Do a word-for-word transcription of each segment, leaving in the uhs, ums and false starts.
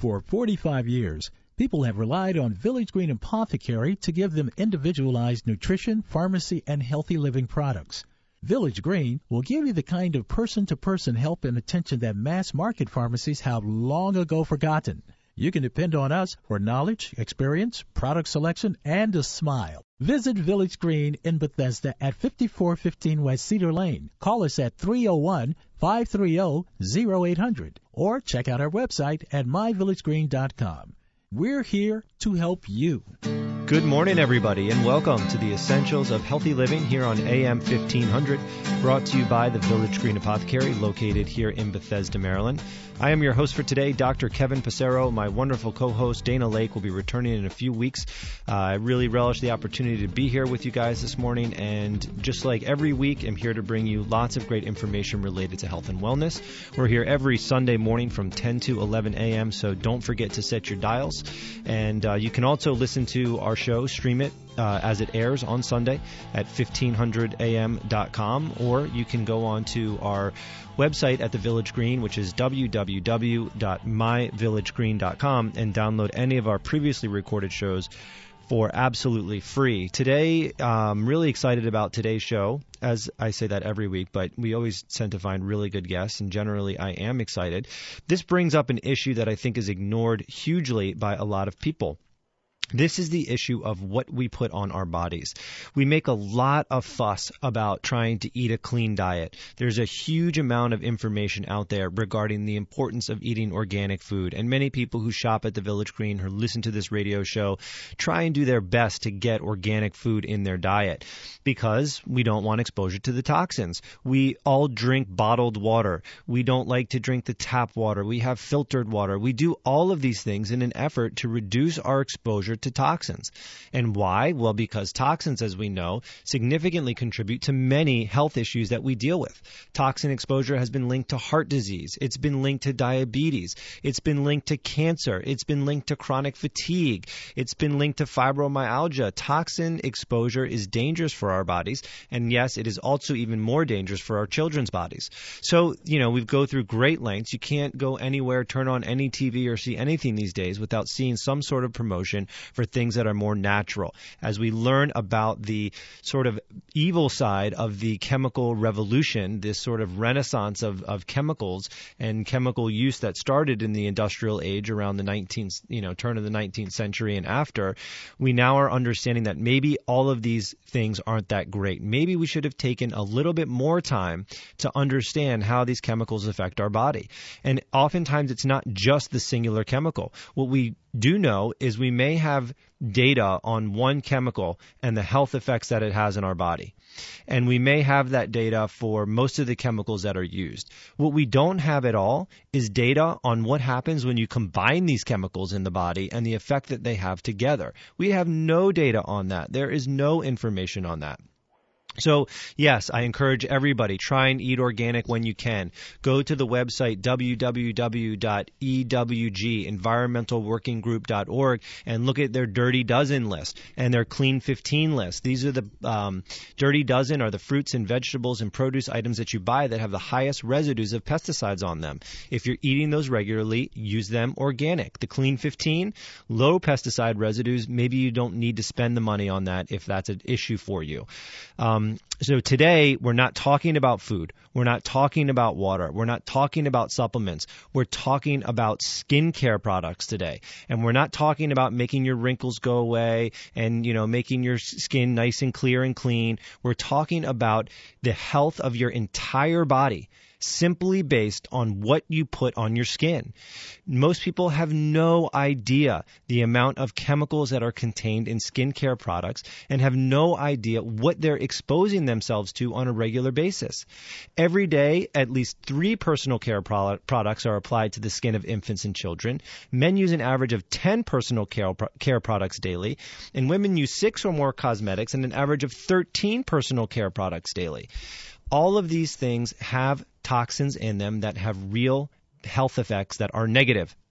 For forty-five years, people have relied on Village Green Apothecary to give them individualized nutrition, pharmacy, and healthy living products. Village Green will give you the kind of person-to-person help and attention that mass-market pharmacies have long ago forgotten. You can depend on us for knowledge, experience, product selection, and a smile. Visit Village Green in Bethesda at fifty-four fifteen West Cedar Lane. Call us at three oh one, five three oh, oh eight hundred or check out our website at my village green dot com. We're here to help you. Good morning, everybody, and welcome to the Essentials of Healthy Living here on A M fifteen hundred, brought to you by the Village Green Apothecary, located here in Bethesda, Maryland. I am your host for today, Doctor Kevin Passero. My wonderful co-host, Dana Lake, will be returning in a few weeks. Uh, I really relish the opportunity to be here with you guys this morning, and just like every week, I'm here to bring you lots of great information related to health and wellness. We're here every Sunday morning from ten to eleven a.m., so don't forget to set your dials. And uh, you can also listen to our show, stream it uh, as it airs on Sunday at fifteen hundred a m dot com, or you can go on to our website at the Village Green, which is w w w dot my village green dot com, and download any of our previously recorded shows for absolutely free. Today, I'm really excited about today's show. As I say that every week, but we always tend to find really good guests, and generally I am excited. This brings up an issue that I think is ignored hugely by a lot of people. This is the issue of what we put on our bodies. We make a lot of fuss about trying to eat a clean diet. There's a huge amount of information out there regarding the importance of eating organic food. And many people who shop at the Village Green or listen to this radio show try and do their best to get organic food in their diet because we don't want exposure to the toxins. We all drink bottled water. We don't like to drink the tap water. We have filtered water. We do all of these things in an effort to reduce our exposure to toxins. And why? Well, because toxins, as we know, significantly contribute to many health issues that we deal with. Toxin exposure has been linked to heart disease. It's been linked to diabetes. It's been linked to cancer. It's been linked to chronic fatigue. It's been linked to fibromyalgia. Toxin exposure is dangerous for our bodies. And yes, it is also even more dangerous for our children's bodies. So, you know, we go through great lengths. You can't go anywhere, turn on any T V or see anything these days without seeing some sort of promotion for things that are more natural. As we learn about the sort of evil side of the chemical revolution, this sort of renaissance of, of chemicals and chemical use that started in the industrial age around the nineteenth, you know, turn of the nineteenth century and after, we now are understanding that maybe all of these things aren't that great. Maybe we should have taken a little bit more time to understand how these chemicals affect our body. And oftentimes it's not just the singular chemical. What we do know is we may have data on one chemical and the health effects that it has in our body. And we may have that data for most of the chemicals that are used. What we don't have at all is data on what happens when you combine these chemicals in the body and the effect that they have together. We have no data on that. There is no information on that. So, yes, I encourage everybody, try and eat organic when you can. Go to the website w w w dot e w g environmental working group dot org and look at their Dirty Dozen list and their Clean fifteen list. These are the um, Dirty Dozen are the fruits and vegetables and produce items that you buy that have the highest residues of pesticides on them. If you're eating those regularly, use them organic. The Clean fifteen, low pesticide residues, maybe you don't need to spend the money on that if that's an issue for you. Um, So today, we're not talking about food. We're not talking about water. We're not talking about supplements. We're talking about skincare products today. And we're not talking about making your wrinkles go away and, you know, making your skin nice and clear and clean. We're talking about the health of your entire body, simply based on what you put on your skin. Most people have no idea the amount of chemicals that are contained in skincare products and have no idea what they're exposing themselves to on a regular basis. Every day, at least three personal care pro- products are applied to the skin of infants and children. Men use an average of ten personal care, pro- care products daily, and women use six or more cosmetics and an average of thirteen personal care products daily. All of these things have toxins in them that have real health effects that are negative.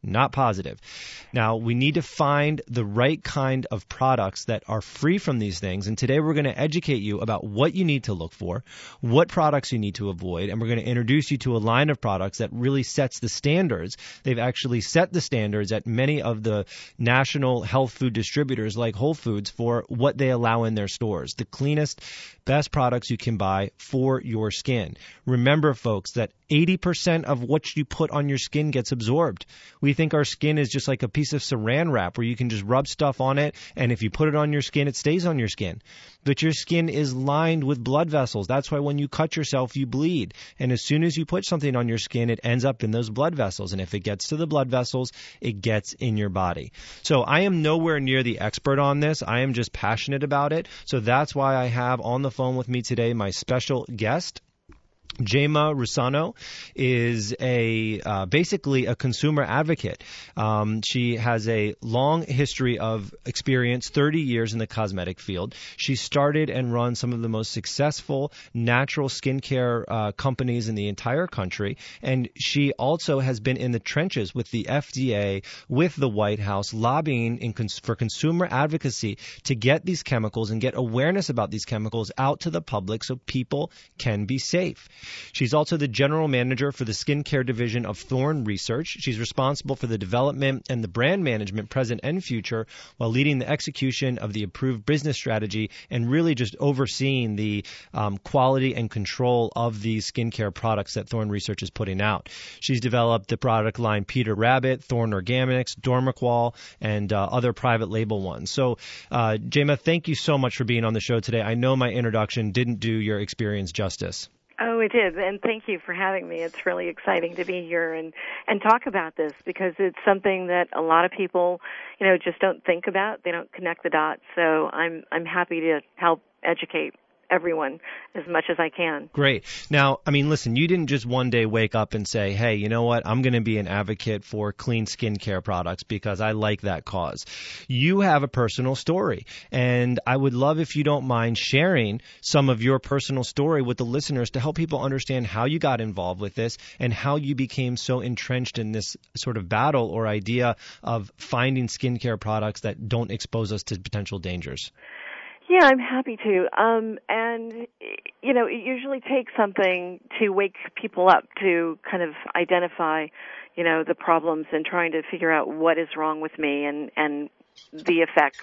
not positive. Now, we need to find the right kind of products that are free from these things. And today we're going to educate you about what you need to look for, what products you need to avoid, and we're going to introduce you to a line of products that really sets the standards. They've actually set the standards at many of the national health food distributors like Whole Foods for what they allow in their stores. The cleanest, best products you can buy for your skin. Remember, folks, that eighty percent of what you put on your skin gets absorbed. We think our skin is just like a piece of saran wrap where you can just rub stuff on it, and if you put it on your skin, it stays on your skin. But your skin is lined with blood vessels. That's why when you cut yourself, you bleed. And as soon as you put something on your skin, it ends up in those blood vessels. And if it gets to the blood vessels, it gets in your body. So I am nowhere near the expert on this. I am just passionate about it. So that's why I have on the phone with me today my special guest. Jayma Rusano is a uh, basically a consumer advocate. Um, she has a long history of experience, thirty years in the cosmetic field. She started and run some of the most successful natural skincare uh, companies in the entire country, and she also has been in the trenches with the F D A, with the White House, lobbying in cons- for consumer advocacy to get these chemicals and get awareness about these chemicals out to the public so people can be safe. She's also the general manager for the skincare division of Thorne Research. She's responsible for the development and the brand management, present and future, while leading the execution of the approved business strategy and really just overseeing the um, quality and control of these skincare products that Thorne Research is putting out. She's developed the product line Peter Rabbit, Thorne Organics, Dormaqual, and uh, other private label ones. So, uh, Jayma, thank you so much for being on the show today. I know my introduction didn't do your experience justice. Oh, it did, and thank you for having me. It's really exciting to be here and, and talk about this because it's something that a lot of people, you know, just don't think about. They don't connect the dots. So I'm I'm happy to help educate everyone as much as I can. Great. Now, I mean, listen, you didn't just one day wake up and say, hey, you know what, I'm going to be an advocate for clean skincare products because I like that cause. You have a personal story, and I would love if you don't mind sharing some of your personal story with the listeners to help people understand how you got involved with this and how you became so entrenched in this sort of battle or idea of finding skincare products that don't expose us to potential dangers. Yeah, I'm happy to. Um, and, you know, it usually takes something to wake people up to kind of identify, you know, the problems and trying to figure out what is wrong with me and, and the effects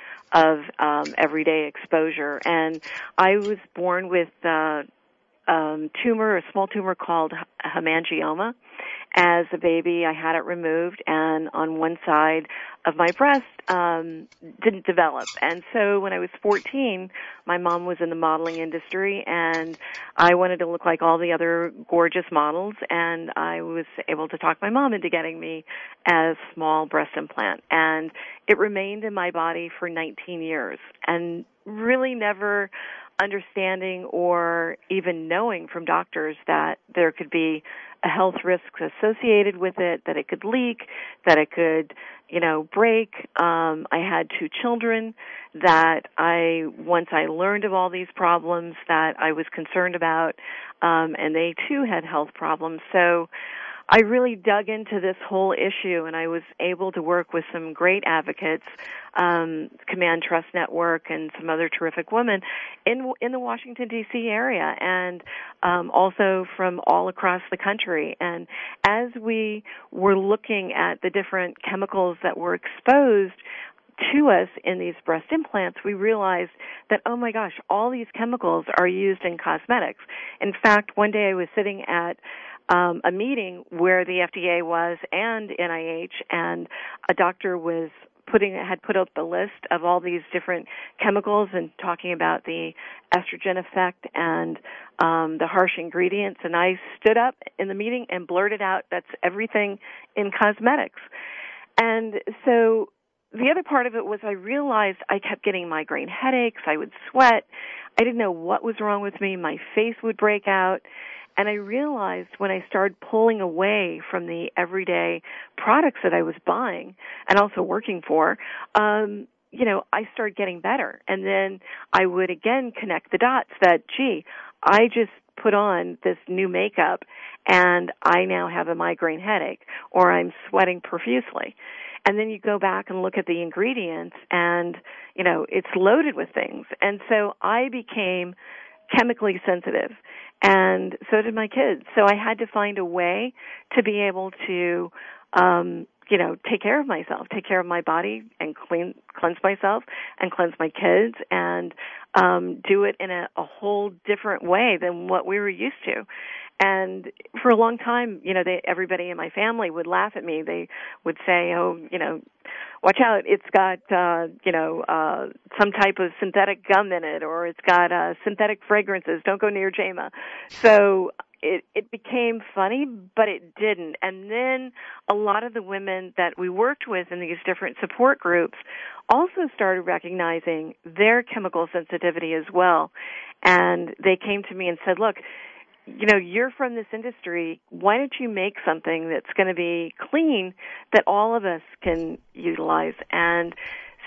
of um, everyday exposure. And I was born with uh, um, tumor, a small tumor called hemangioma. As a baby, I had it removed, and on one side of my breast um, didn't develop. And so when I was fourteen, my mom was in the modeling industry, and I wanted to look like all the other gorgeous models, and I was able to talk my mom into getting me a small breast implant. And it remained in my body for nineteen years, and really never understanding or even knowing from doctors that there could be a health risk associated with it, that it could leak, that it could, you know, break. Um, I had two children that I, once I learned of all these problems that I was concerned about, um, and they too had health problems. So I really dug into this whole issue, and I was able to work with some great advocates, um, Command Trust Network, and some other terrific women in in the Washington, D C area, and um, also from all across the country. And as we were looking at the different chemicals that were exposed to us in these breast implants, we realized that, oh my gosh, all these chemicals are used in cosmetics. In fact, one day I was sitting at Um, a meeting where the F D A was and N I H, and a doctor was putting had put up the list of all these different chemicals and talking about the estrogen effect and um, the harsh ingredients. And I stood up in the meeting and blurted out, "That's everything in cosmetics." And so the other part of it was I realized I kept getting migraine headaches. I would sweat. I didn't know what was wrong with me. My face would break out. And I realized when I started pulling away from the everyday products that I was buying and also working for, um, you know, I started getting better. And then I would again connect the dots that, gee, I just put on this new makeup and I now have a migraine headache, or I'm sweating profusely. And then you go back and look at the ingredients and, you know, it's loaded with things. And so I became chemically sensitive, and so did my kids. So I had to find a way to be able to, um, you know, take care of myself, take care of my body and clean, cleanse myself and cleanse my kids, and um, do it in a, a whole different way than what we were used to. And for a long time, you know, they, everybody in my family would laugh at me. They would say, oh, you know, watch out, it's got, uh, you know, uh, some type of synthetic gum in it, or it's got uh, synthetic fragrances. Don't go near J M A. So it, it became funny, but it didn't. And then a lot of the women that we worked with in these different support groups also started recognizing their chemical sensitivity as well. And they came to me and said, look, you know, you're from this industry. Why don't you make something that's going to be clean that all of us can utilize? And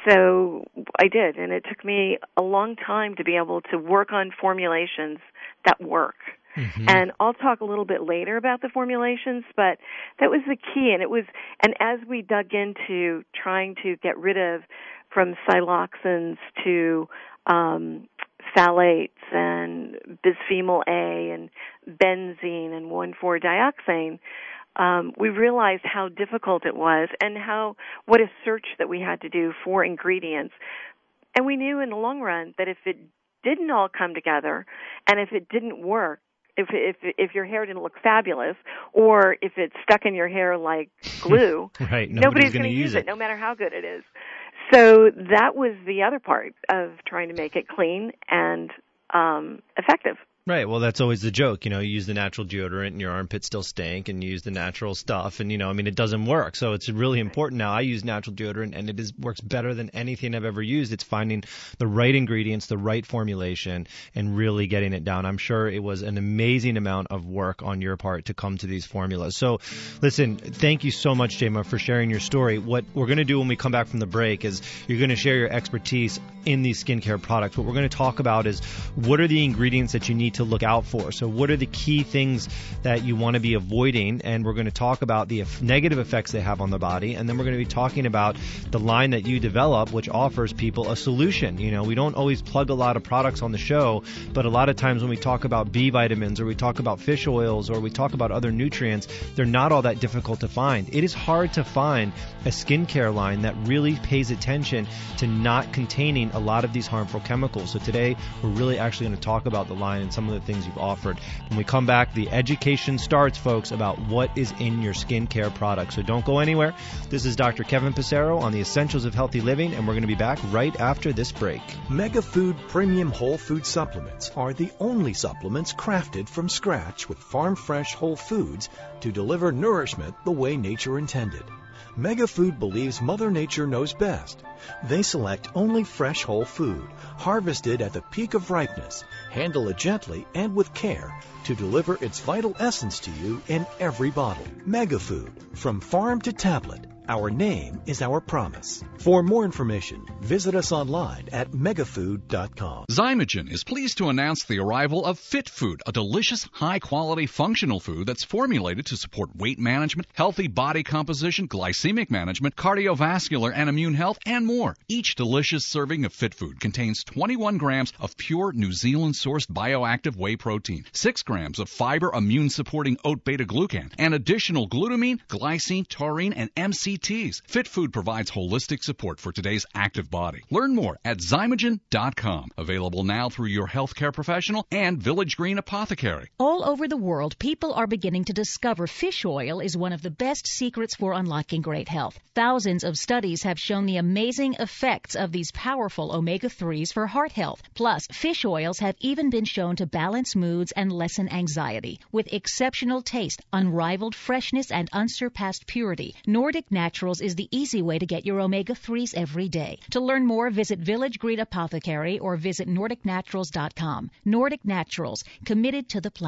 so I did, and it took me a long time to be able to work on formulations that work. Mm-hmm. And I'll talk a little bit later about the formulations, but that was the key. And it was, and as we dug into trying to get rid of from siloxanes to um, phthalates and bisphenol A and benzene and one four dioxane, um, we realized how difficult it was and how what a search that we had to do for ingredients. And we knew in the long run that if it didn't all come together and if it didn't work, if if if your hair didn't look fabulous, or if it's stuck in your hair like glue, right, nobody's, nobody's going to use it, it, no matter how good it is. So that was the other part of trying to make it clean and um, effective. Right. Well, that's always the joke. You know, you use the natural deodorant and your armpits still stink, and you use the natural stuff, and, you know, I mean, it doesn't work. So it's really important now. I use natural deodorant, and it is works better than anything I've ever used. It's finding the right ingredients, the right formulation, and really getting it down. I'm sure it was an amazing amount of work on your part to come to these formulas. So, listen, thank you so much, J M A, for sharing your story. What we're going to do when we come back from the break is you're going to share your expertise in these skincare products. What we're going to talk about is what are the ingredients that you need to look out for. So what are the key things that you want to be avoiding? And we're going to talk about the negative effects they have on the body. And then we're going to be talking about the line that you develop, which offers people a solution. You know, we don't always plug a lot of products on the show, but a lot of times when we talk about B vitamins or we talk about fish oils or we talk about other nutrients, they're not all that difficult to find. It is hard to find a skincare line that really pays attention to not containing a lot of these harmful chemicals. So today, we're really actually going to talk about the line and some of the things you've offered. When we come back, the education starts, folks, about what is in your skincare products. So don't go anywhere. This is Doctor Kevin Passero on the Essentials of Healthy Living, and we're going to be back right after this break. Mega Food Premium Whole Food Supplements are the only supplements crafted from scratch with farm-fresh whole foods to deliver nourishment the way nature intended. Mega Food believes Mother Nature knows best. They select only fresh whole food, harvested at the peak of ripeness, handle it gently and with care to deliver its vital essence to you in every bottle. Mega Food, from farm to tablet. Our name is our promise. For more information, visit us online at megafood dot com. Zymogen is pleased to announce the arrival of Fit Food, a delicious, high-quality, functional food that's formulated to support weight management, healthy body composition, glycemic management, cardiovascular and immune health, and more. Each delicious serving of Fit Food contains twenty-one grams of pure New Zealand-sourced bioactive whey protein, six grams of fiber immune-supporting oat beta-glucan, and additional glutamine, glycine, taurine, and M C Ts. Fit Food provides holistic support for today's active body. Learn more at zymogen dot com. Available now through your healthcare professional and Village Green Apothecary. All over the world, people are beginning to discover fish oil is one of the best secrets for unlocking great health. Thousands of studies have shown the amazing effects of these powerful omega threes for heart health. Plus, fish oils have even been shown to balance moods and lessen anxiety. With exceptional taste, unrivaled freshness, and unsurpassed purity, Nordic Naturals is the easy way to get your omega threes every day. To learn more, visit Village Green Apothecary or visit nordic naturals dot com. Nordic Naturals, committed to the planet.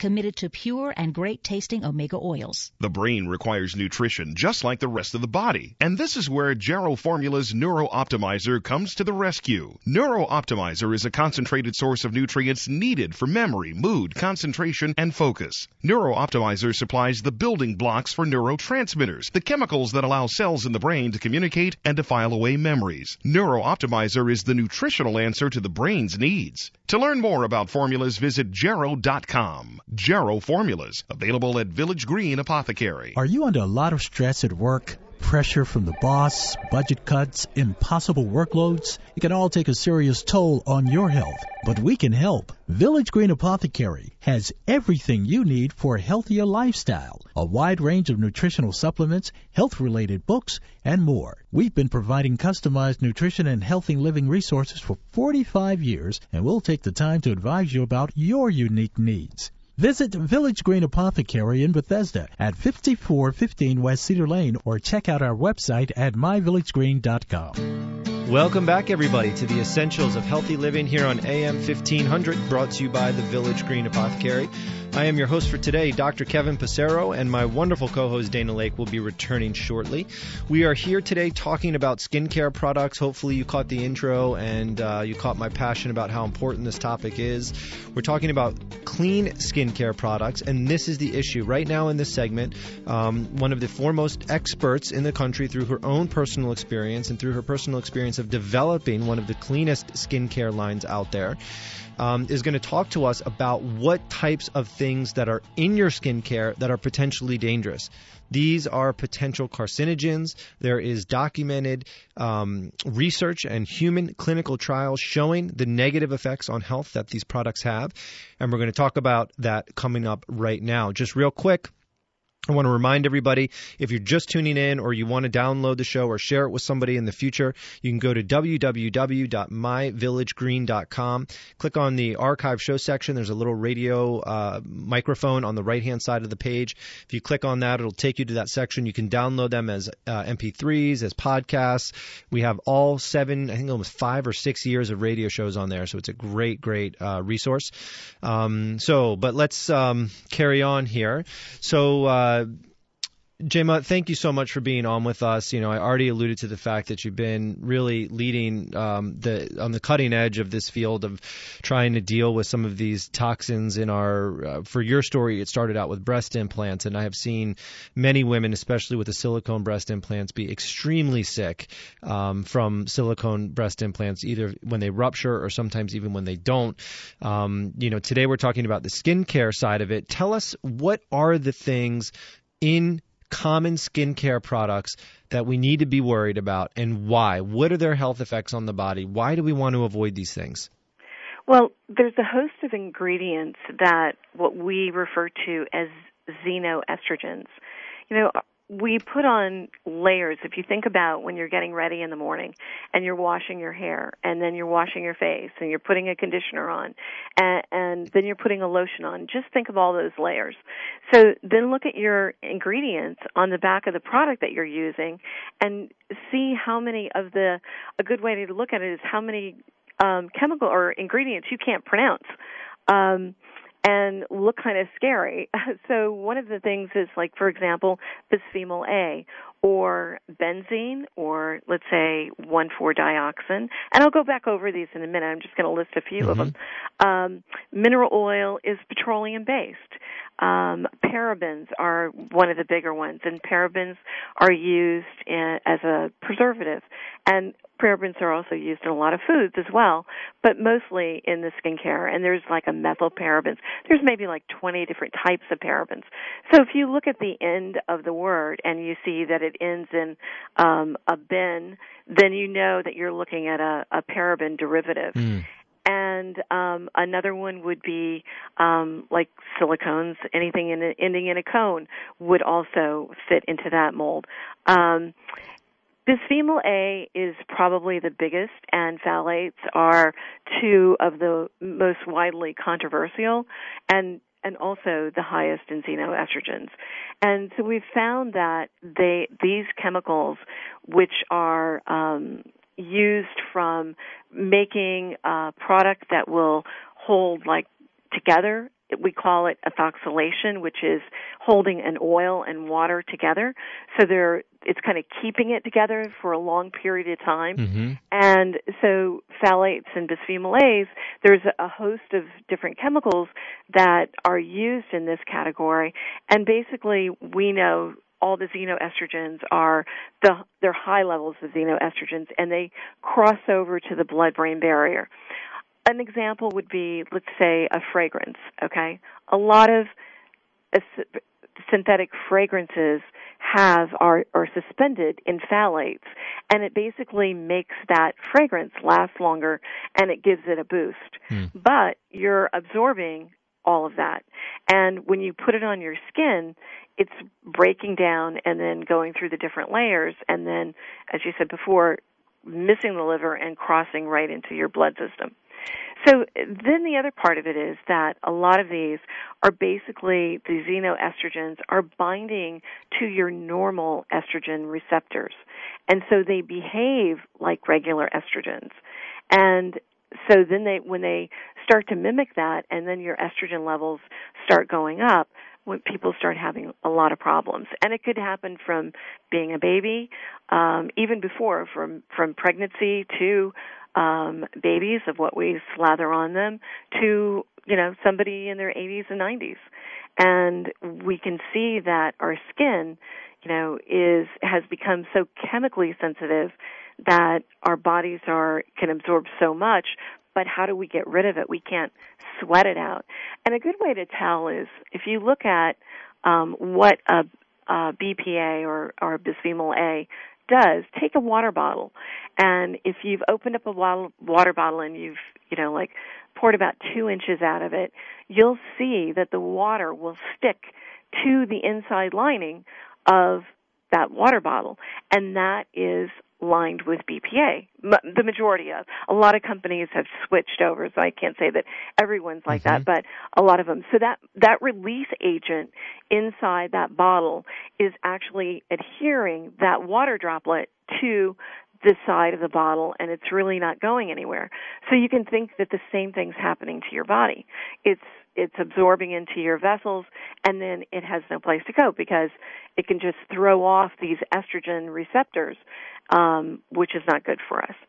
committed to pure and great-tasting omega oils. The brain requires nutrition just like the rest of the body, and this is where Jarrow Formula's Neuro Optimizer comes to the rescue. Neuro Optimizer is a concentrated source of nutrients needed for memory, mood, concentration, and focus. Neuro Optimizer supplies the building blocks for neurotransmitters, the chemicals that allow cells in the brain to communicate and to file away memories. Neuro Optimizer is the nutritional answer to the brain's needs. To learn more about formulas, visit jarrow dot com. Jarrow Formulas, available at Village Green Apothecary. Are you under a lot of stress at work? Pressure from the boss, budget cuts, impossible workloads? It can all take a serious toll on your health, but we can help. Village Green Apothecary has everything you need for a healthier lifestyle, a wide range of nutritional supplements, health-related books, and more. We've been providing customized nutrition and healthy living resources for forty-five years, and we'll take the time to advise you about your unique needs. Visit Village Green Apothecary in Bethesda at fifty-four fifteen West Cedar Lane, or check out our website at my village green dot com. Welcome back, everybody, to the Essentials of Healthy Living here on A M fifteen hundred, brought to you by the Village Green Apothecary. I am your host for today, Doctor Kevin Passero, and my wonderful co-host Dana Lake will be returning shortly. We are here today talking about skincare products. Hopefully you caught the intro and uh, you caught my passion about how important this topic is. We're talking about clean skincare products, and this is the issue. Right now in this segment, um, one of the foremost experts in the country, through her own personal experience and through her personal experience of developing one of the cleanest skincare lines out there, Um, is going to talk to us about what types of things that are in your skincare that are potentially dangerous. These are potential carcinogens. There is documented um, research and human clinical trials showing the negative effects on health that these products have. And we're going to talk about that coming up right now. Just real quick, I want to remind everybody, if you're just tuning in or you want to download the show or share it with somebody in the future, you can go to w w w dot my village green dot com. Click on the archive show section. There's a little radio uh, microphone on the right-hand side of the page. If you click on that, it'll take you to that section. You can download them as uh, M P threes, as podcasts. We have all seven, I think almost five or six years of radio shows on there, so it's a great, great uh, resource. Um, so, but let's um, carry on here. So, uh, Uh, Jema, thank you so much for being on with us. You know, I already alluded to the fact that you've been really leading um, the on the cutting edge of this field of trying to deal with some of these toxins in our. Uh, for your story, it started out with breast implants, and I have seen many women, especially with the silicone breast implants, be extremely sick um, from silicone breast implants, either when they rupture or sometimes even when they don't. Um, you know, today we're talking about the skincare side of it. Tell us, what are the things in common skincare products that we need to be worried about, and why? What are their health effects on the body? Why do we want to avoid these things? Well, there's a host of ingredients that what we refer to as xenoestrogens. You know, we put on layers. If you think about when you're getting ready in the morning and you're washing your hair, and then you're washing your face, and you're putting a conditioner on, and, and then you're putting a lotion on. Just think of all those layers. So then look at your ingredients on the back of the product that you're using and see how many of the, a good way to look at it is how many um, chemical or ingredients you can't pronounce. Um, and look kind of scary. So one of the things is, like, for example, bisphenol A, or benzene, or let's say one four dioxin. And I'll go back over these in a minute. I'm just going to list a few mm-hmm. of them. Um, mineral oil is petroleum-based. Um, parabens are one of the bigger ones, and parabens are used in, as a preservative. And parabens are also used in a lot of foods as well, but mostly in the skincare. And there's like a methylparabens. There's maybe like twenty different types of parabens. So if you look at the end of the word and you see that it ends in um, a ben, then you know that you're looking at a, a paraben derivative. Mm. And um, another one would be um, like silicones. Anything in a, ending in a cone would also fit into that mold. Um, bisphenol A is probably the biggest, and phthalates are two of the most widely controversial, and and also the highest in xenoestrogens. And so we've found that they these chemicals, which are um, used from making a product that will hold like together we call it ethoxylation, which is holding an oil and water together. So they're, it's kind of keeping it together for a long period of time. Mm-hmm. And so phthalates and bisphenol A's, there's a host of different chemicals that are used in this category. And basically, we know all the xenoestrogens are the they're high levels of xenoestrogens, and they cross over to the blood-brain barrier. An example would be, let's say, a fragrance, okay? A lot of uh, synthetic fragrances have are, are suspended in phthalates, and it basically makes that fragrance last longer, and it gives it a boost. Hmm. But you're absorbing all of that. And when you put it on your skin, it's breaking down and then going through the different layers, and then, as you said before, missing the liver and crossing right into your blood system. So then the other part of it is that a lot of these are basically, the xenoestrogens are binding to your normal estrogen receptors. And so they behave like regular estrogens. And so then they, when they start to mimic that, and then your estrogen levels start going up, when people start having a lot of problems. And it could happen from being a baby, um, even before, from, from pregnancy to um, babies, of what we slather on them, to, you know, somebody in their eighties and nineties. And we can see that our skin, you know, is has become so chemically sensitive that our bodies are can absorb so much, but how do we get rid of it? We can't sweat it out. And a good way to tell is if you look at um, what a, a B P A or, or bisphenol A does, take a water bottle, and if you've opened up a water bottle and you've, you know, like poured about two inches out of it, you'll see that the water will stick to the inside lining of that water bottle, and that is lined with B P A. M- the majority of. A lot of companies have switched over, so I can't say that everyone's like mm-hmm. that, but a lot of them. So that, that release agent inside that bottle is actually adhering that water droplet to the side of the bottle, and it's really not going anywhere. So you can think that the same thing's happening to your body. It's it's absorbing into your vessels, and then it has no place to go because it can just throw off these estrogen receptors, um, which is not good for us.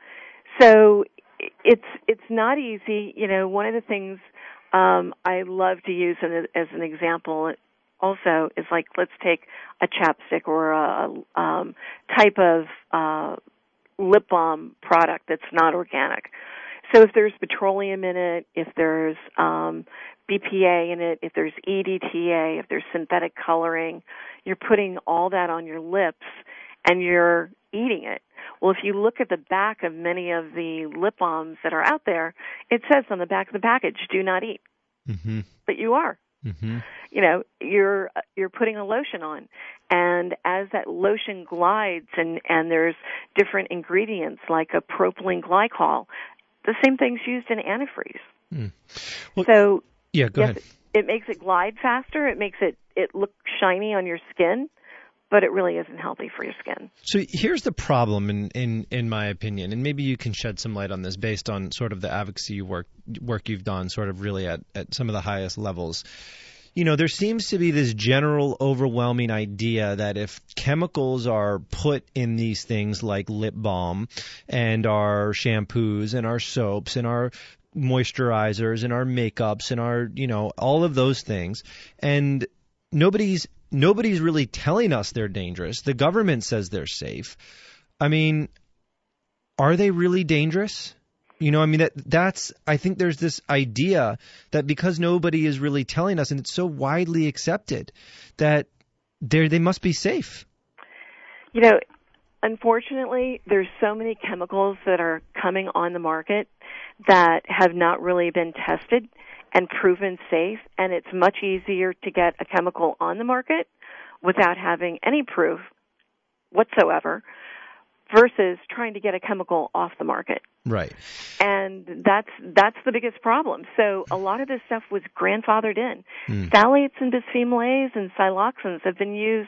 So it's it's not easy. You know, one of the things um, I love to use as an example also is, like, let's take a chapstick or a um, type of uh, lip balm product that's not organic. So if there's petroleum in it, if there's um, B P A in it, if there's E D T A, if there's synthetic coloring, you're putting all that on your lips and you're eating it. Well, if you look at the back of many of the lip balms that are out there, it says on the back of the package, do not eat. Mm-hmm. But you are. Mm-hmm. You know, you're you're putting a lotion on, and as that lotion glides and, and there's different ingredients like a propylene glycol, the same thing's used in antifreeze. Mm. Well, so yeah, go yes, ahead. It, it makes it glide faster. It makes it, it look shiny on your skin, but it really isn't healthy for your skin. So here's the problem, in, in, in my opinion, and maybe you can shed some light on this based on sort of the advocacy work work you've done, sort of really at, at some of the highest levels. You know, there seems to be this general overwhelming idea that if chemicals are put in these things like lip balm and our shampoos and our soaps and our moisturizers and our makeups and our, you know, all of those things, and nobody's nobody's really telling us they're dangerous. The government says they're safe. I mean, are they really dangerous? You know, I mean, that that's, I think there's this idea that because nobody is really telling us, and it's so widely accepted, that they they must be safe. You know, unfortunately, there's so many chemicals that are coming on the market that have not really been tested and proven safe, and it's much easier to get a chemical on the market without having any proof whatsoever versus trying to get a chemical off the market. Right. And that's that's the biggest problem. So a lot of this stuff was grandfathered in. Mm. Phthalates and bisphenol A's and siloxanes have been used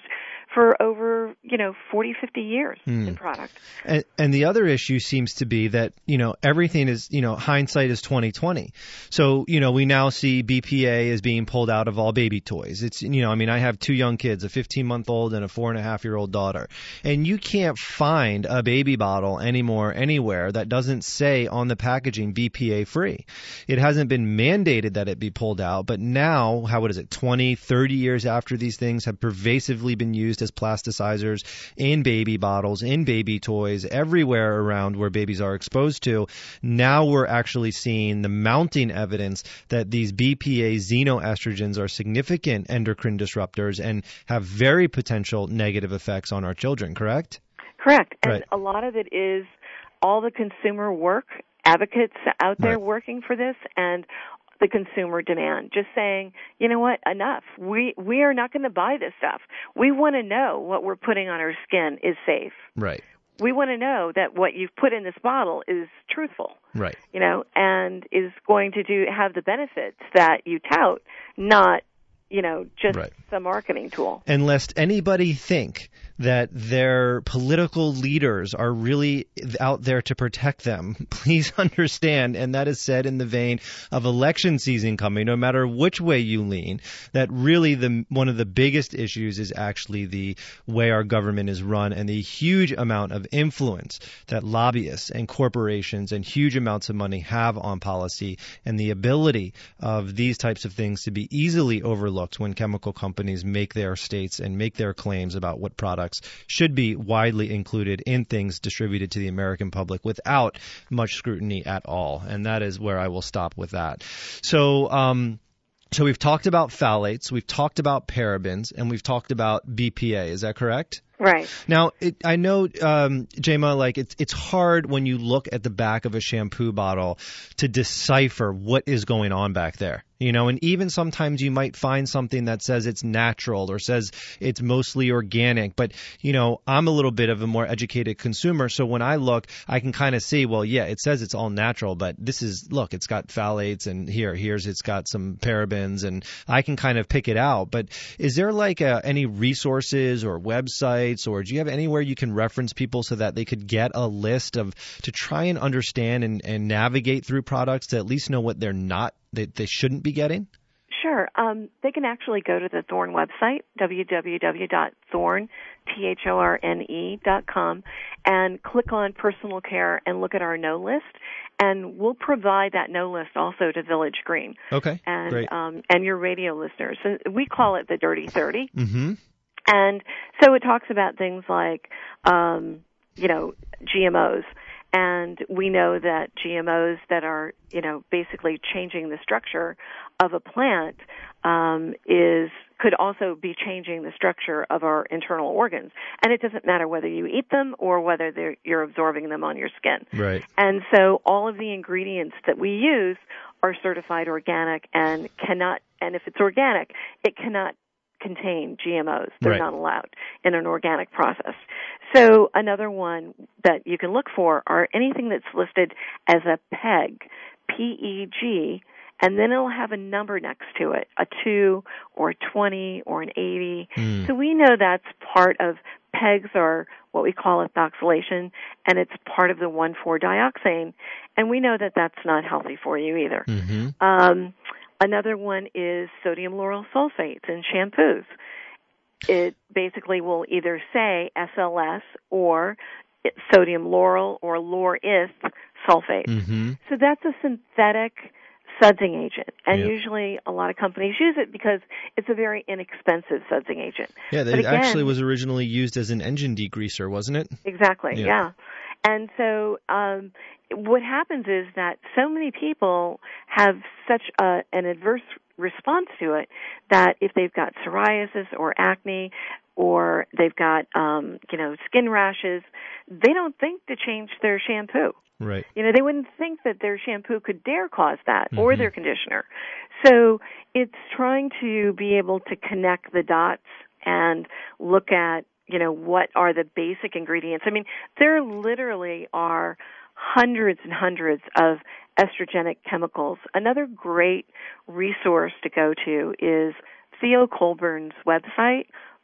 for over, you know, forty, fifty years mm. in product. And, and the other issue seems to be that, you know, everything is, you know, hindsight is twenty twenty. So, you know, we now see B P A is being pulled out of all baby toys. It's, you know, I mean, I have two young kids, a fifteen-month-old and a four and a half year old daughter. And you can't find a baby bottle anymore anywhere that doesn't say on the packaging B P A free. It hasn't been mandated that it be pulled out, but now, how what is it, twenty, thirty years after these things have pervasively been used as plasticizers in baby bottles, in baby toys, everywhere around where babies are exposed to, now we're actually seeing the mounting evidence that these B P A xenoestrogens are significant endocrine disruptors and have very potential negative effects on our children, correct? Correct. And right. a lot of it is all the consumer work, advocates out there right. working for this, and the consumer demand, just saying, you know what, enough. We we are not going to buy this stuff. We want to know what we're putting on our skin is safe. Right. We want to know that what you've put in this bottle is truthful. Right. You know, and is going to do have the benefits that you tout, not, you know, just right. some marketing tool. And lest anybody think that their political leaders are really out there to protect them, please understand, and that is said in the vein of election season coming, no matter which way you lean, that really the one of the biggest issues is actually the way our government is run and the huge amount of influence that lobbyists and corporations and huge amounts of money have on policy, and the ability of these types of things to be easily overlooked when chemical companies make their states and make their claims about what products should be widely included in things distributed to the American public without much scrutiny at all. And that is where I will stop with that. So, um, so we've talked about phthalates, we've talked about parabens, and we've talked about B P A. Is that correct? Right. Now, it, I know, um, Jema, like it's it's hard when you look at the back of a shampoo bottle to decipher what is going on back there. You know, and even sometimes you might find something that says it's natural or says it's mostly organic. But, you know, I'm a little bit of a more educated consumer. So when I look, I can kind of see, well, yeah, it says it's all natural, but this is, look, it's got phthalates and here, here's it's got some parabens, and I can kind of pick it out. But is there like a, any resources or websites, or do you have anywhere you can reference people so that they could get a list of to try and understand and, and navigate through products to at least know what they're not that they shouldn't be getting? Sure. Um, they can actually go to the Thorne website, w w w dot thorne, T H O R N E dot com, and click on personal care and look at our no list. And we'll provide that no list also to Village Green. Okay, and, great. Um, and your radio listeners. So we call it the Dirty thirty. Mm-hmm. And so it talks about things like, um, you know, G M Os. And we know that G M Os that are, you know, basically changing the structure of a plant um, is could also be changing the structure of our internal organs. And it doesn't matter whether you eat them or whether they're, you're absorbing them on your skin. Right. And so all of the ingredients that we use are certified organic and cannot, and if it's organic, it cannot contain G M Os. They're right. not allowed in an organic process. So another one that you can look for are anything that's listed as a PEG, P E G, and then it'll have a number next to it, a two or a twenty or an eighty. Mm. So we know that's part of PEGs are what we call ethoxylation, and it's part of the one four dioxane, and we know that that's not healthy for you either. Mm-hmm. Um, Another one is sodium lauryl sulfates in shampoos. It basically will either say S L S or sodium lauryl or laurith sulfate. Mm-hmm. So that's a synthetic sudsing agent, and yep. usually a lot of companies use it because it's a very inexpensive sudsing agent. Yeah, it again, actually was originally used as an engine degreaser, wasn't it? Exactly, yeah. yeah. And so um, what happens is that so many people have such a, an adverse response to it that if they've got psoriasis or acne or they've got, um, you know, skin rashes, they don't think to change their shampoo. Right. You know, they wouldn't think that their shampoo could dare cause that, mm-hmm. or their conditioner. So it's trying to be able to connect the dots and look at, you know, what are the basic ingredients. I mean, there literally are hundreds and hundreds of estrogenic chemicals. Another great resource to go to is Theo Colburn's website,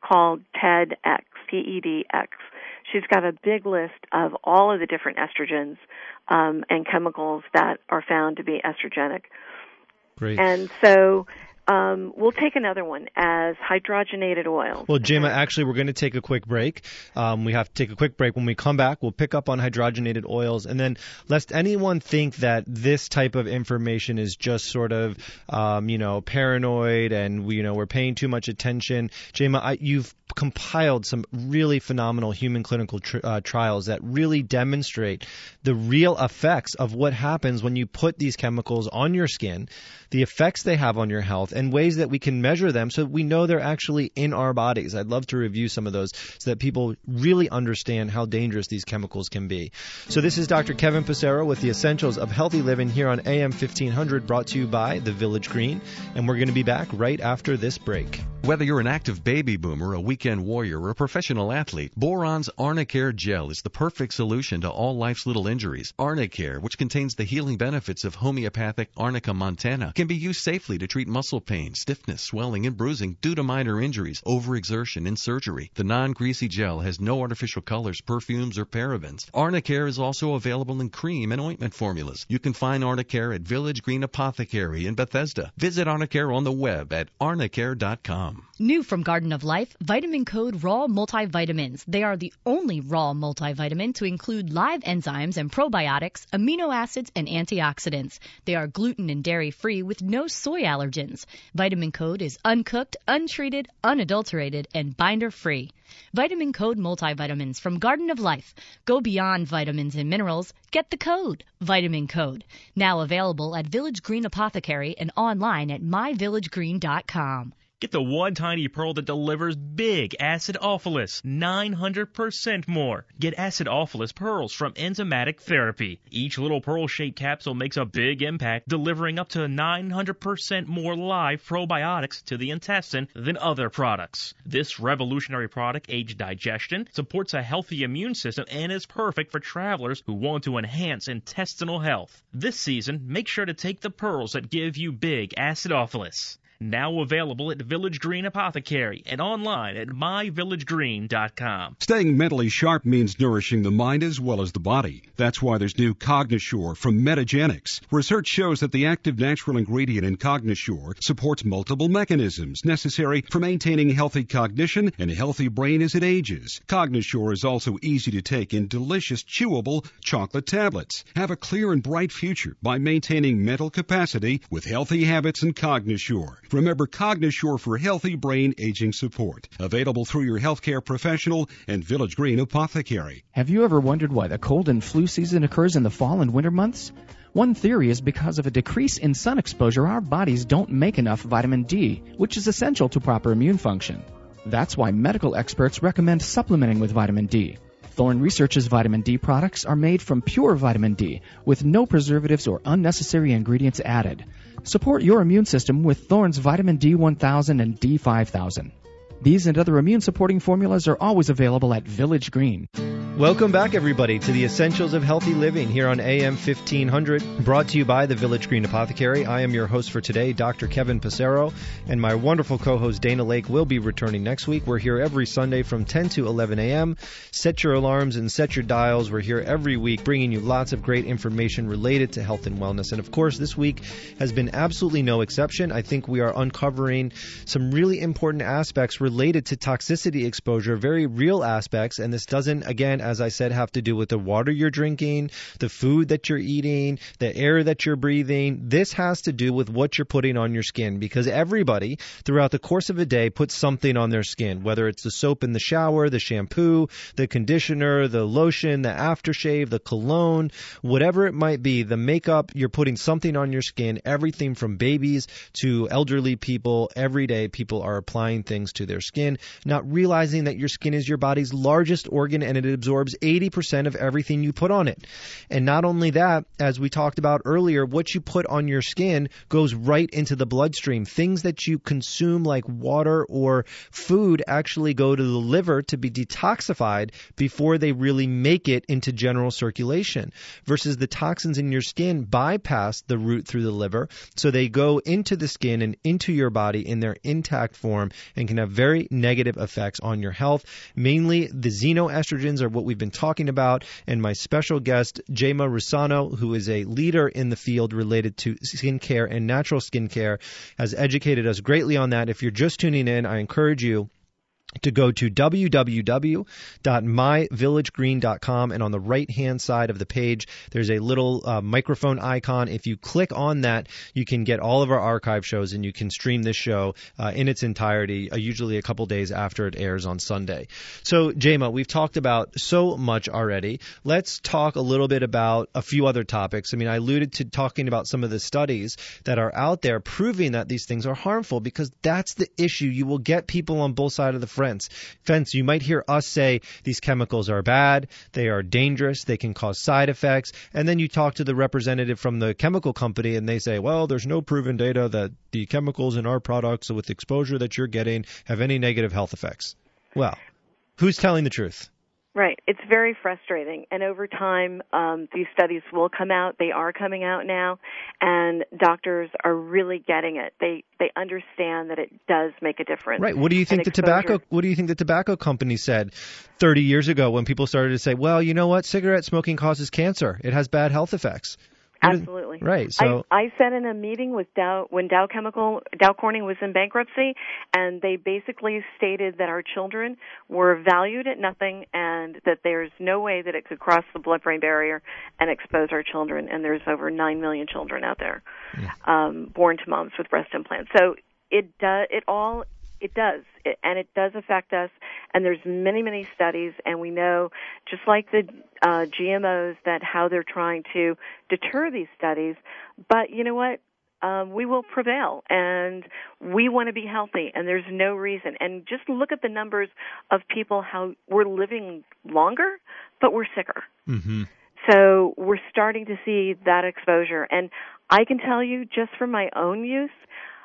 called TEDx, T E D X. She's got a big list of all of the different estrogens um, and chemicals that are found to be estrogenic. Great. And so um, we'll take another one as hydrogenated oils. Well, Jema, actually, we're going to take a quick break. Um, we have to take a quick break. When we come back, we'll pick up on hydrogenated oils. And then lest anyone think that this type of information is just sort of, um, you know, paranoid and, we, you know, we're paying too much attention. Jema, I, you've compiled some really phenomenal human clinical tr- uh, trials that really demonstrate the real effects of what happens when you put these chemicals on your skin, the effects they have on your health, and ways that we can measure them so we know they're actually in our bodies. I'd love to review some of those so that people really understand how dangerous these chemicals can be. So this is Doctor Kevin Passero with the Essentials of Healthy Living here on A M fifteen hundred, brought to you by the Village Green, and we're going to be back right after this break. Whether you're an active baby boomer, a weekend warrior, or a professional athlete, Boron's Arnicare Gel is the perfect solution to all life's little injuries. Arnicare, which contains the healing benefits of homeopathic Arnica montana, can be used safely to treat muscle pain, stiffness, swelling, and bruising due to minor injuries, overexertion, and surgery. The non-greasy gel has no artificial colors, perfumes, or parabens. Arnicare is also available in cream and ointment formulas. You can find Arnicare at Village Green Apothecary in Bethesda. Visit Arnicare on the web at arnicare dot com. New from Garden of Life, Vitamin Code Raw Multivitamins. They are the only raw multivitamin to include live enzymes and probiotics, amino acids, and antioxidants. They are gluten and dairy-free with no soy allergens. Vitamin Code is uncooked, untreated, unadulterated, and binder-free. Vitamin Code Multivitamins from Garden of Life. Go beyond vitamins and minerals. Get the code, Vitamin Code. Now available at Village Green Apothecary and online at my village green dot com. Get the one tiny pearl that delivers big acidophilus, nine hundred percent more. Get acidophilus pearls from Enzymatic Therapy. Each little pearl-shaped capsule makes a big impact, delivering up to nine hundred percent more live probiotics to the intestine than other products. This revolutionary product aids digestion, supports a healthy immune system, and is perfect for travelers who want to enhance intestinal health. This season, make sure to take the pearls that give you big acidophilus. Now available at Village Green Apothecary and online at my village green dot com. Staying mentally sharp means nourishing the mind as well as the body. That's why there's new Cognosure from Metagenics. Research shows that the active natural ingredient in Cognosure supports multiple mechanisms necessary for maintaining healthy cognition and a healthy brain as it ages. Cognosure is also easy to take in delicious chewable chocolate tablets. Have a clear and bright future by maintaining mental capacity with healthy habits and Cognosure. Remember Cognosure for healthy brain aging support. Available through your healthcare professional and Village Green Apothecary. Have you ever wondered why the cold and flu season occurs in the fall and winter months? One theory is because of a decrease in sun exposure, our bodies don't make enough vitamin D, which is essential to proper immune function. That's why medical experts recommend supplementing with vitamin D. Thorne Research's vitamin D products are made from pure vitamin D with no preservatives or unnecessary ingredients added. Support your immune system with Thorne's vitamin D one thousand and D five thousand. These and other immune-supporting formulas are always available at Village Green. Welcome back, everybody, to the Essentials of Healthy Living here on A M fifteen hundred, brought to you by the Village Green Apothecary. I am your host for today, Doctor Kevin Passero, and my wonderful co-host Dana Lake will be returning next week. We're here every Sunday from ten to eleven a.m. Set your alarms and set your dials. We're here every week bringing you lots of great information related to health and wellness. And, of course, this week has been absolutely no exception. I think we are uncovering some really important aspects related to toxicity exposure, very real aspects, and this doesn't, again, as I said, have to do with the water you're drinking, the food that you're eating, the air that you're breathing. This has to do with what you're putting on your skin, because everybody throughout the course of a day puts something on their skin, whether it's the soap in the shower, the shampoo, the conditioner, the lotion, the aftershave, the cologne, whatever it might be, the makeup, you're putting something on your skin. Everything from babies to elderly people, every day people are applying things to their skin, not realizing that your skin is your body's largest organ and it absorbs absorbs eighty percent of everything you put on it. And not only that, as we talked about earlier, what you put on your skin goes right into the bloodstream. Things that you consume like water or food actually go to the liver to be detoxified before they really make it into general circulation, versus the toxins in your skin bypass the route through the liver, so they go into the skin and into your body in their intact form and can have very negative effects on your health. Mainly the xenoestrogens are what we've been talking about, and my special guest, Jayma Rusano, who is a leader in the field related to skincare and natural skincare, has educated us greatly on that. If you're just tuning in, I encourage you to go to w w w dot my village green dot com, and on the right-hand side of the page, there's a little uh, microphone icon. If you click on that, you can get all of our archive shows, and you can stream this show uh, in its entirety, uh, usually a couple days after it airs on Sunday. So, Jayma, we've talked about so much already. Let's talk a little bit about a few other topics. I mean, I alluded to talking about some of the studies that are out there proving that these things are harmful, because that's the issue. You will get people on both sides of the fence. Fence. You might hear us say these chemicals are bad, they are dangerous, they can cause side effects, and then you talk to the representative from the chemical company and they say, well, there's no proven data that the chemicals in our products with exposure that you're getting have any negative health effects. Well, who's telling the truth? Right. It's very frustrating. And over time, um, these studies will come out. They are coming out now. And doctors are really getting it. They they understand that it does make a difference. Right. What do you think the tobacco what do you think the tobacco company said thirty years ago when people started to say, well, you know what, cigarette smoking causes cancer. It has bad health effects. Absolutely. Right. So I, I sat in a meeting with Dow when Dow Chemical Dow Corning was in bankruptcy, and they basically stated that our children were valued at nothing, and that there's no way that it could cross the blood-brain barrier and expose our children. And there's over nine million children out there yeah. um, born to moms with breast implants. So it does. It all. It does, it, and it does affect us, and there's many, many studies, and we know, just like the uh, G M Os, that how they're trying to deter these studies, but you know what? Um, we will prevail, and we want to be healthy, and there's no reason. And just look at the numbers of people, how we're living longer, but we're sicker. Mm-hmm. So we're starting to see that exposure, and I can tell you, just from my own use,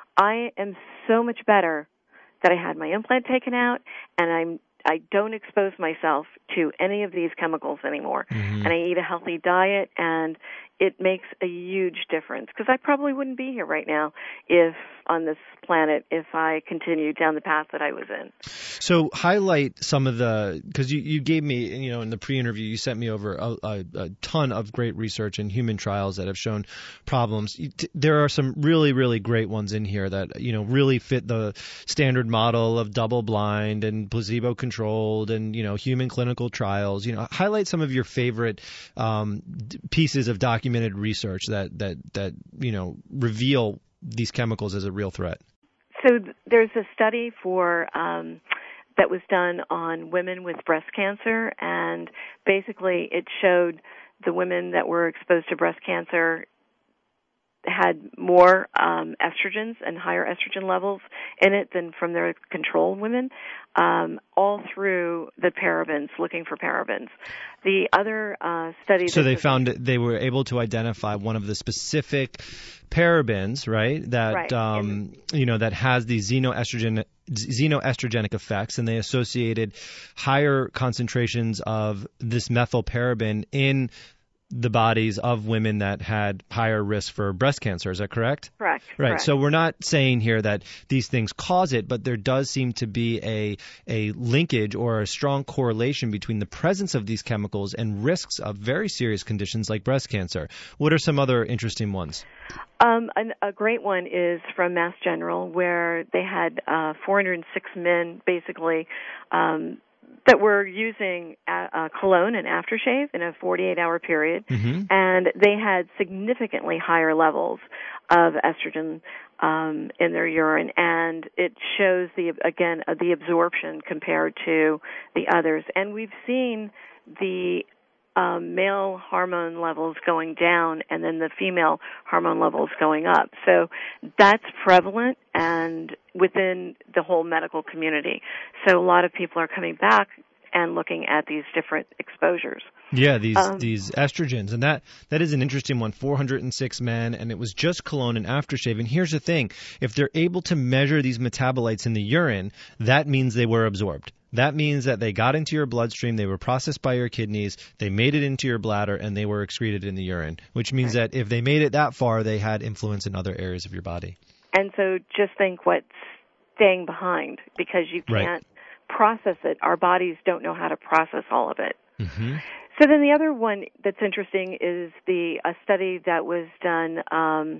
I am so much better that I had my implant taken out, and I'm I don't expose myself to any of these chemicals anymore. Mm-hmm. And I eat a healthy diet, and it makes a huge difference, because I probably wouldn't be here right now if on this planet if I continued down the path that I was in. So highlight some of the, because you, you gave me, you know, in the pre-interview, you sent me over a, a, a ton of great research and human trials that have shown problems. There are some really, really great ones in here that, you know, really fit the standard model of double-blind and placebo-controlled and, you know, human clinical trials. You know, highlight some of your favorite um, pieces of documented research that, that, that, you know, reveal these chemicals as a real threat. So th- there's a study for um, that was done on women with breast cancer, and basically it showed the women that were exposed to breast cancer had more um, estrogens and higher estrogen levels in it than from their control women, um, all through the parabens, looking for parabens. The other uh, study... So they found they were able to identify one of the specific parabens, right, that, right. um, you know, that has these xenoestrogen xenoestrogenic effects, and they associated higher concentrations of this methylparaben in the bodies of women that had higher risk for breast cancer. Is that correct? Correct. Right. Correct. So we're not saying here that these things cause it, but there does seem to be a a linkage or a strong correlation between the presence of these chemicals and risks of very serious conditions like breast cancer. What are some other interesting ones? Um, an, a great one is from Mass General, where they had uh, four hundred six men basically um, that were using uh, cologne and aftershave in a forty-eight hour period, mm-hmm. and they had significantly higher levels of estrogen um, in their urine, and it shows the again uh, the absorption compared to the others. And we've seen the um, male hormone levels going down, and then the female hormone levels going up. So that's prevalent and within the whole medical community. So a lot of people are coming back and looking at these different exposures. Yeah, these Um, these estrogens, and that that is an interesting one. four hundred six men, and it was just cologne and aftershave. And here's the thing: if they're able to measure these metabolites in the urine, that means they were absorbed. That means that they got into your bloodstream, they were processed by your kidneys, they made it into your bladder, and they were excreted in the urine. Which means Right. that if they made it that far, they had influence in other areas of your body. And so just think what's staying behind, because you Right. can't process it. Our bodies don't know how to process all of it. Mm-hmm. So then the other one that's interesting is the a study that was done um,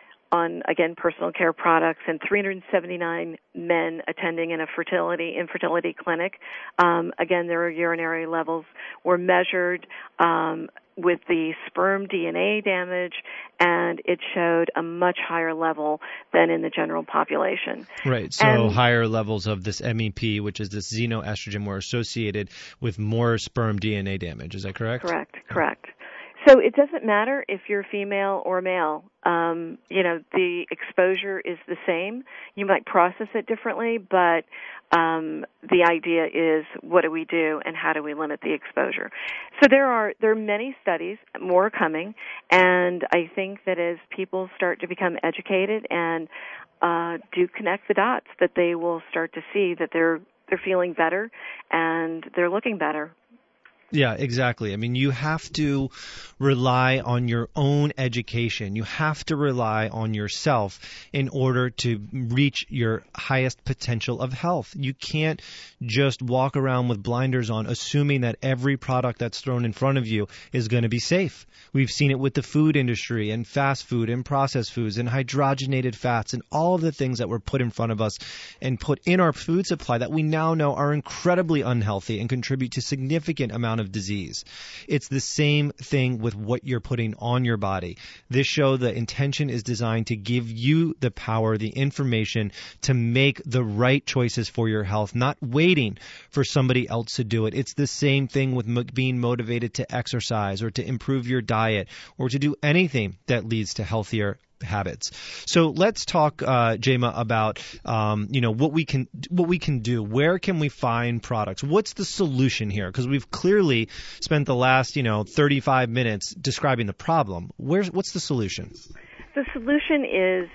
on, again, personal care products, and three hundred seventy-nine men attending in a fertility infertility clinic. Um, again, their urinary levels were measured um, with the sperm D N A damage, and it showed a much higher level than in the general population. Right. So And- higher levels of this M E P, which is this xenoestrogen, were associated with more sperm D N A damage. Is that correct? Correct, correct. So it doesn't matter if you're female or male. Um, you know, the exposure is the same. You might process it differently, but um, the idea is, what do we do and how do we limit the exposure? So there are there are many studies, more coming, and I think that as people start to become educated and uh, do connect the dots, that they will start to see that they're they're feeling better and they're looking better. Yeah, exactly. I mean, you have to rely on your own education. You have to rely on yourself in order to reach your highest potential of health. You can't just walk around with blinders on, assuming that every product that's thrown in front of you is going to be safe. We've seen it with the food industry and fast food and processed foods and hydrogenated fats and all of the things that were put in front of us and put in our food supply that we now know are incredibly unhealthy and contribute to significant amount of disease. It's the same thing with what you're putting on your body. This show, the intention is designed to give you the power, the information to make the right choices for your health, not waiting for somebody else to do it. It's the same thing with mo- being motivated to exercise or to improve your diet or to do anything that leads to healthier habits. So let's talk, uh, Jema, about um, you know what we can what we can do. Where can we find products? What's the solution here? Because we've clearly spent the last you know thirty-five minutes describing the problem. Where's what's the solution? The solution is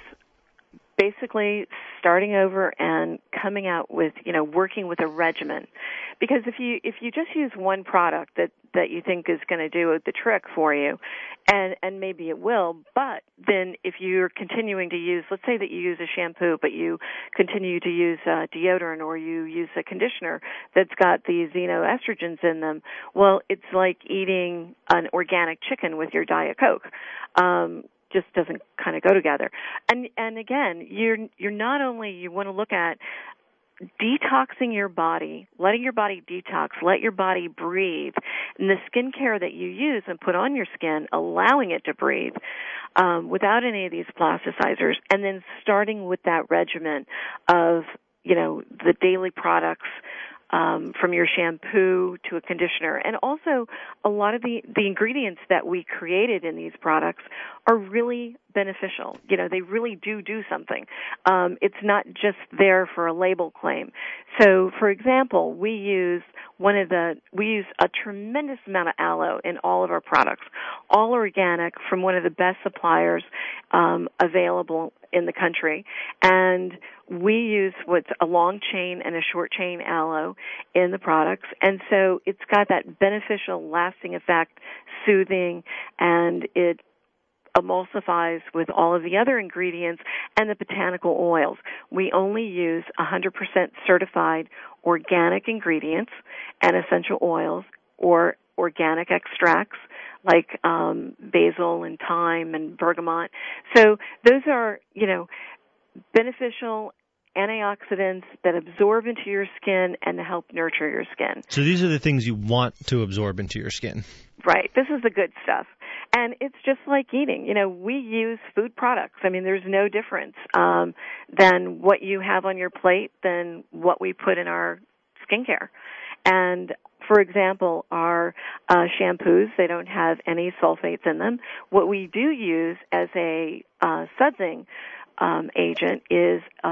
basically starting over and coming out with, you know, working with a regimen. Because if you if you just use one product that, that you think is going to do the trick for you, and, and maybe it will, but then if you're continuing to use, let's say that you use a shampoo, but you continue to use a deodorant or you use a conditioner that's got the xenoestrogens in them, well, it's like eating an organic chicken with your Diet Coke. Um, just doesn't kind of go together. And and again, you're you're not only you want to look at detoxing your body, letting your body detox, let your body breathe, and the skincare that you use and put on your skin, allowing it to breathe um, without any of these plasticizers, and then starting with that regimen of, you know, the daily products, Um, from your shampoo to a conditioner. And also, a lot of the, the ingredients that we created in these products are really beneficial. You know, they really do do something. Um, it's not just there for a label claim. So, for example, we use one of the, we use a tremendous amount of aloe in all of our products, all organic from one of the best suppliers um, available in the country. And we use what's a long chain and a short chain aloe in the products. And so it's got that beneficial lasting effect, soothing, and it emulsifies with all of the other ingredients and the botanical oils. We only use one hundred percent certified organic ingredients and essential oils or organic extracts like um, basil and thyme and bergamot. So those are, you know, beneficial antioxidants that absorb into your skin and help nurture your skin. So these are the things you want to absorb into your skin. Right. This is the good stuff. And it's just like eating. You know, we use food products. I mean, there's no difference um, than what you have on your plate than what we put in our skincare. And for example, our uh, shampoos, they don't have any sulfates in them. What we do use as a uh, sudsing um, agent is uh,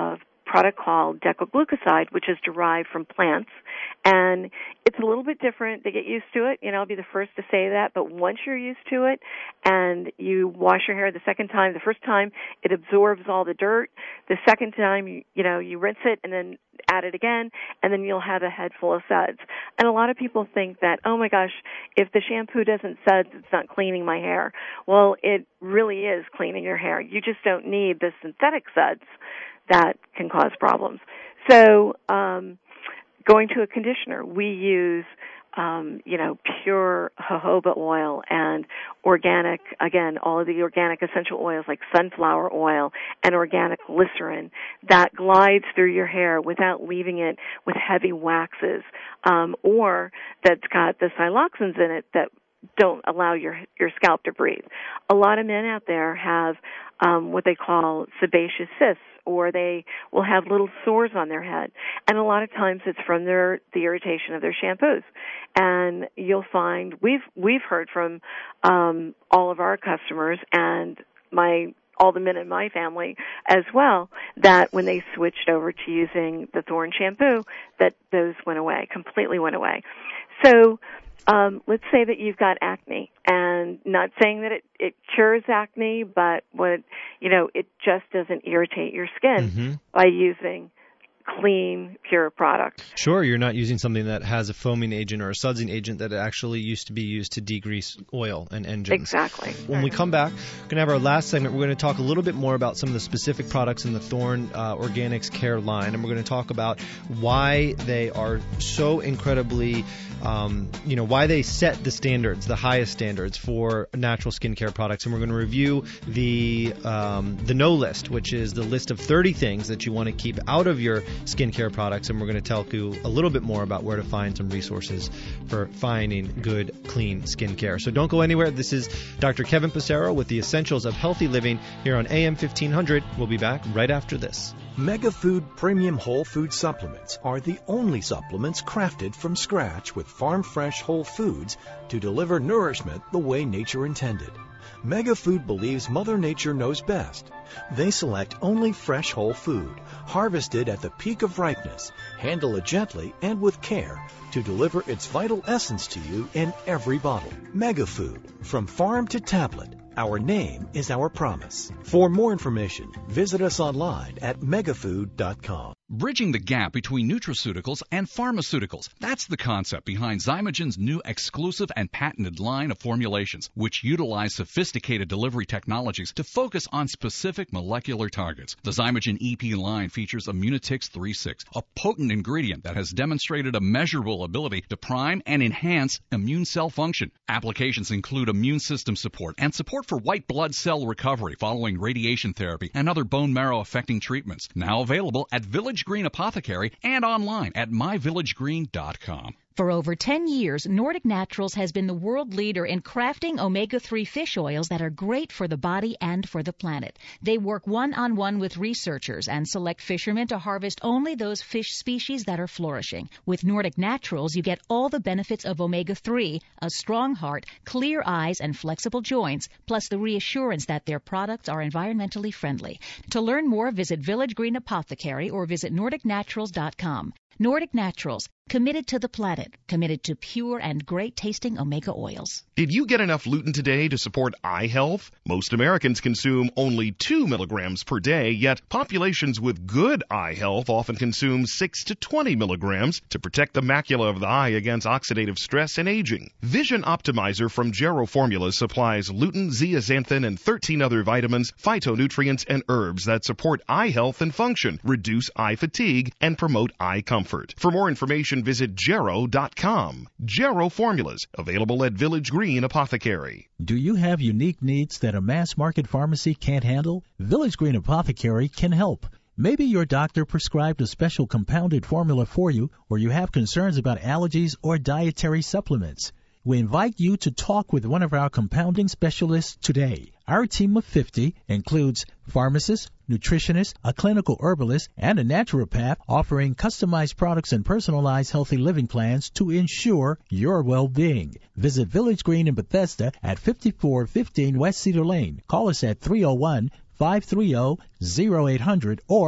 product called decoglucoside, which is derived from plants. And it's a little bit different to get used to it. You know, I'll be the first to say that. But once you're used to it and you wash your hair the second time, the first time it absorbs all the dirt. The second time, you, you know, you rinse it and then add it again, and then you'll have a head full of suds. And a lot of people think that, oh my gosh, if the shampoo doesn't suds, it's not cleaning my hair. Well, it really is cleaning your hair. You just don't need the synthetic suds that can cause problems. So, um, going to a conditioner, we use, um, you know, pure jojoba oil and organic, again, all of the organic essential oils like sunflower oil and organic glycerin that glides through your hair without leaving it with heavy waxes, um, or that's got the siloxanes in it that don't allow your your scalp to breathe. A lot of men out there have um, what they call sebaceous cysts, or they will have little sores on their head. And a lot of times it's from their the irritation of their shampoos. And you'll find we've we've heard from um, all of our customers and my all the men in my family as well, that when they switched over to using the Thorne shampoo, that those went away, completely went away. So Um, let's say that you've got acne, and not saying that it, it cures acne, but what, you know, it just doesn't irritate your skin mm-hmm. by using clean, pure product. Sure, you're not using something that has a foaming agent or a sudsing agent that actually used to be used to degrease oil and engines. Exactly. When we come back, we're going to have our last segment. We're going to talk a little bit more about some of the specific products in the Thorne uh, Organics Care line, and we're going to talk about why they are so incredibly, um, you know, why they set the standards, the highest standards for natural skincare products. And we're going to review the um, the no list, which is the list of thirty things that you want to keep out of your skincare products, and we're going to tell you a little bit more about where to find some resources for finding good, clean skincare. So don't go anywhere. This is Doctor Kevin Passero with the Essentials of Healthy Living here on A M fifteen hundred. We'll be back right after this. Megafood Premium Whole Food Supplements are the only supplements crafted from scratch with farm-fresh whole foods to deliver nourishment the way nature intended. Megafood believes Mother Nature knows best. They select only fresh whole food, harvested at the peak of ripeness, handle it gently and with care to deliver its vital essence to you in every bottle. Megafood, from farm to tablet. Our name is our promise. For more information, visit us online at megafood dot com. Bridging the gap between nutraceuticals and pharmaceuticals. That's the concept behind Zymogen's new exclusive and patented line of formulations, which utilize sophisticated delivery technologies to focus on specific molecular targets. The Zymogen E P line features Immunotix three six, a potent ingredient that has demonstrated a measurable ability to prime and enhance immune cell function. Applications include immune system support and support for white blood cell recovery following radiation therapy and other bone marrow affecting treatments. Now available at Village Green Apothecary and online at my village green dot com. For over ten years, Nordic Naturals has been the world leader in crafting omega three fish oils that are great for the body and for the planet. They work one-on-one with researchers and select fishermen to harvest only those fish species that are flourishing. With Nordic Naturals, you get all the benefits of omega three, a strong heart, clear eyes, and flexible joints, plus the reassurance that their products are environmentally friendly. To learn more, visit Village Green Apothecary or visit nordic naturals dot com. Nordic Naturals, committed to the planet, committed to pure and great-tasting omega oils. Did you get enough lutein today to support eye health? Most Americans consume only two milligrams per day, yet populations with good eye health often consume six to twenty milligrams to protect the macula of the eye against oxidative stress and aging. Vision Optimizer from Gero Formulas supplies lutein, zeaxanthin, and thirteen other vitamins, phytonutrients, and herbs that support eye health and function, reduce eye fatigue, and promote eye comfort. For more information, visit Gero dot com. Gero Formulas, available at Village Green Apothecary. Do you have unique needs that a mass market pharmacy can't handle? Village Green Apothecary can help. Maybe your doctor prescribed a special compounded formula for you, or you have concerns about allergies or dietary supplements. We invite you to talk with one of our compounding specialists today. Our team of fifty includes pharmacists, nutritionists, a clinical herbalist, and a naturopath offering customized products and personalized healthy living plans to ensure your well-being. Visit Village Green in Bethesda at fifty-four fifteen West Cedar Lane. Call us at three oh one, five three oh, oh eight hundred or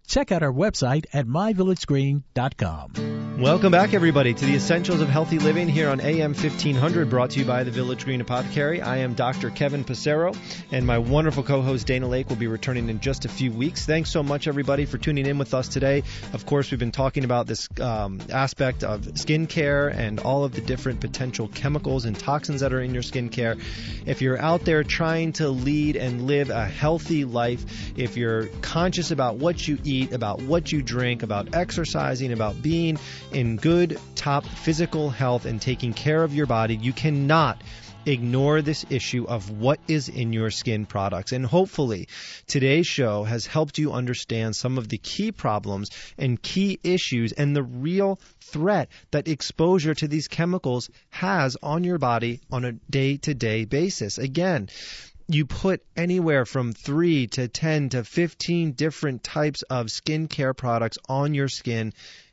Check out our website at my village green dot com. Welcome back, everybody, to the Essentials of Healthy Living here on A M fifteen hundred, brought to you by the Village Green Apothecary. I am Doctor Kevin Passero, and my wonderful co-host Dana Lake will be returning in just a few weeks. Thanks so much, everybody, for tuning in with us today. Of course, we've been talking about this um, aspect of skincare and all of the different potential chemicals and toxins that are in your skincare. If you're out there trying to lead and live a healthy life, if you're conscious about what you eat, about what you drink, about exercising, about being in good top physical health and taking care of your body, you cannot ignore this issue of what is in your skin products. And hopefully today's show has helped you understand some of the key problems and key issues and the real threat that exposure to these chemicals has on your body on a day-to-day basis. Again, you put anywhere from three to ten to fifteen different types of skincare products on your skin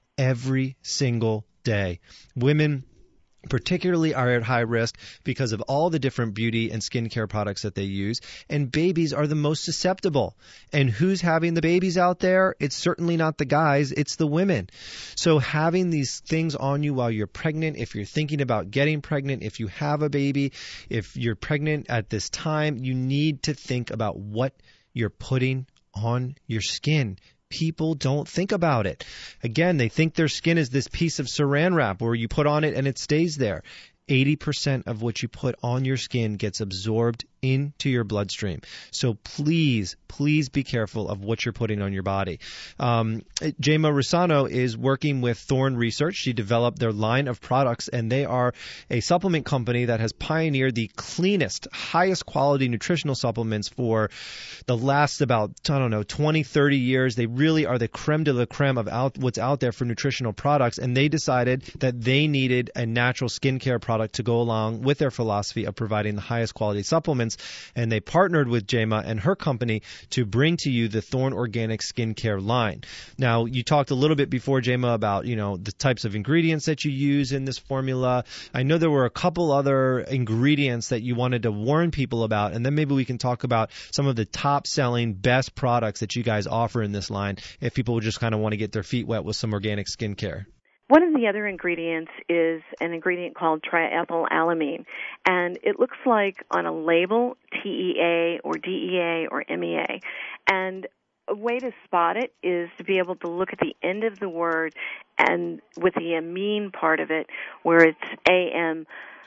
every single day. Women particularly are at high risk because of all the different beauty and skincare products that they use. And babies are the most susceptible. And who's having the babies out there? It's certainly not the guys, it's the women. So having these things on you while you're pregnant, if you're thinking about getting pregnant, if you have a baby, if you're pregnant at this time, you need to think about what you're putting on your skin. People don't think about it. Again, they think their skin is this piece of saran wrap where you put on it and it stays there. eighty percent of what you put on your skin gets absorbed into your bloodstream. So please, please be careful of what you're putting on your body. Um, Jema Rusano is working with Thorne Research. She developed their line of products, and they are a supplement company that has pioneered the cleanest, highest quality nutritional supplements for the last about, I don't know, twenty, thirty years. They really are the creme de la creme of out, what's out there for nutritional products, and they decided that they needed a natural skincare product to go along with their philosophy of providing the highest quality supplements. And they partnered with Jema and her company to bring to you the Thorne Organic Skincare line. Now, you talked a little bit before, Jema, about, you know, the types of ingredients that you use in this formula. I know there were a couple other ingredients that you wanted to warn people about, and then maybe we can talk about some of the top-selling, best products that you guys offer in this line if people just kind of want to get their feet wet with some organic skincare. One of the other ingredients is an ingredient called triethylalamine, and it looks like on a label T E A or D E A or M E A. And a way to spot it is to be able to look at the end of the word and with the amine part of it where it's A M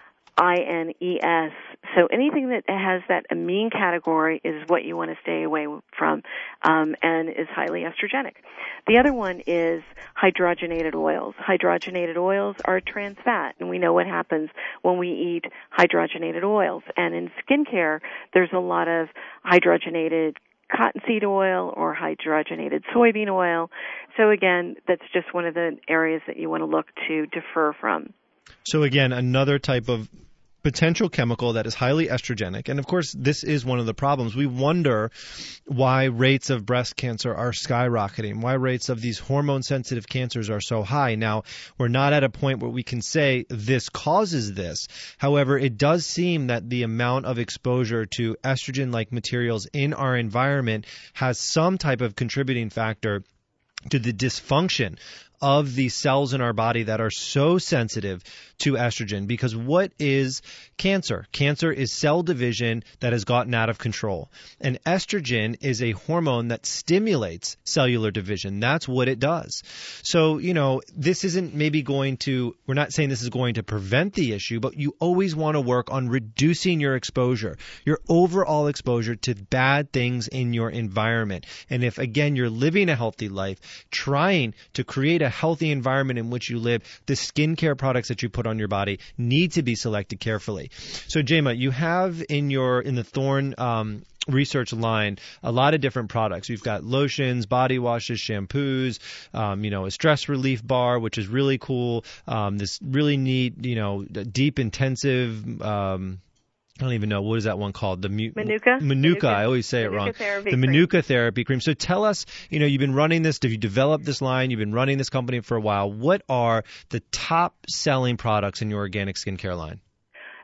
I N E S. So anything that has that amine category is what you want to stay away from um, and is highly estrogenic. The other one is hydrogenated oils. Hydrogenated oils are trans fat, and we know what happens when we eat hydrogenated oils. And in skincare, there's a lot of hydrogenated cottonseed oil or hydrogenated soybean oil. So again, that's just one of the areas that you want to look to defer from. So again, another type of potential chemical that is highly estrogenic. And of course, this is one of the problems. We wonder why rates of breast cancer are skyrocketing, why rates of these hormone-sensitive cancers are so high. Now, we're not at a point where we can say this causes this. However, it does seem that the amount of exposure to estrogen-like materials in our environment has some type of contributing factor to the dysfunction of the cells in our body that are so sensitive to estrogen. Because what is cancer? Cancer is cell division that has gotten out of control. And estrogen is a hormone that stimulates cellular division. That's what it does. So, you know, this isn't maybe going to, we're not saying this is going to prevent the issue, but you always want to work on reducing your exposure, your overall exposure to bad things in your environment. And if, again, you're living a healthy life, trying to create a healthy environment in which you live, the skincare products that you put on your body need to be selected carefully. So, Jema, you have in your in the Thorne um, Research line a lot of different products. You've got lotions, body washes, shampoos, um, you know, a stress relief bar, which is really cool. Um, this really neat, you know, deep, intensive. Um, I don't even know, what is that one called? The mu- Manuka? Manuka. I always say Manuka it wrong. Therapy the cream. Manuka Therapy Cream. So tell us, you know, you've been running this, you developed this line, you've been running this company for a while. What are the top selling products in your organic skincare line?